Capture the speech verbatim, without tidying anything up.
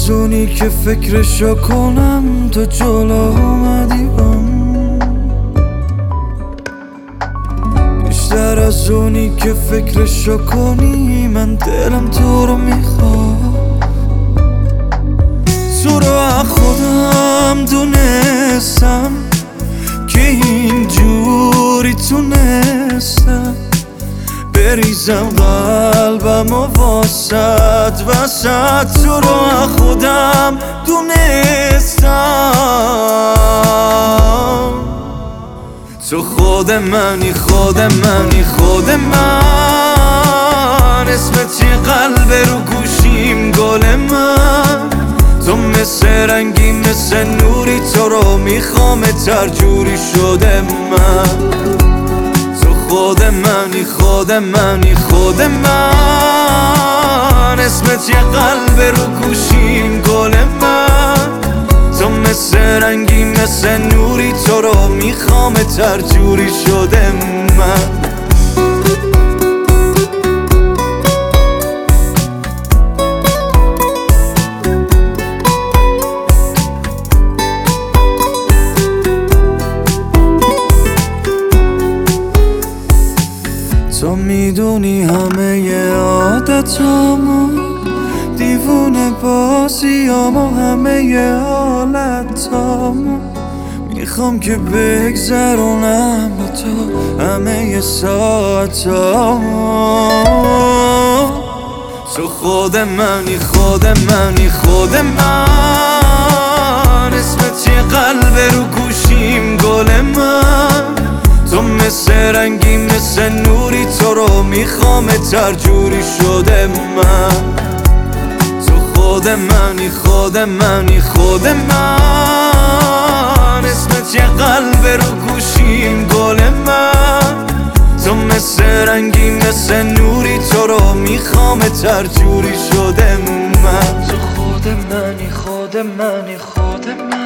از اونی که فکرشو کنم تو جلو اومدی بام، بیشتر از اونی که فکرشو کنی من دلم تو رو میخواد. تو رو از خودم دونستم که اینجوری تونستم بریزم قلبم و واسد وسط. تو رو از خودم دونستم تو خود منی، خود منی، خود من. اسمت یه قلب رو گوشیم گل من. تو مثل رنگی مثل نوری تو رو میخوام ترجوری شده من. خود منی، خود منی، خود من. اسمت یه قلب رو گوشیم گل من. تو مثل رنگی مثل نوری تو رو میخوام ترجوری شده من. تو میدونی همه عادتامو، دیوونه بازیامو، همه حالتامو میخوام که بگذرونم با تو همه ساعتامو. تو خود منی، خود منی، خود من. اسمت یه قلب رو گوشیم گل من. تو مثل رنگی مثل نوری تو رو میخوام ترجوری شده من. تو خود منی، خود منی، خود من. اسمت یه قلب رو گوشیم گل من. تو مثل رنگی مثل نوری تو رو میخوام ترجوری شده من. تو خود منی، خود منی، خود من.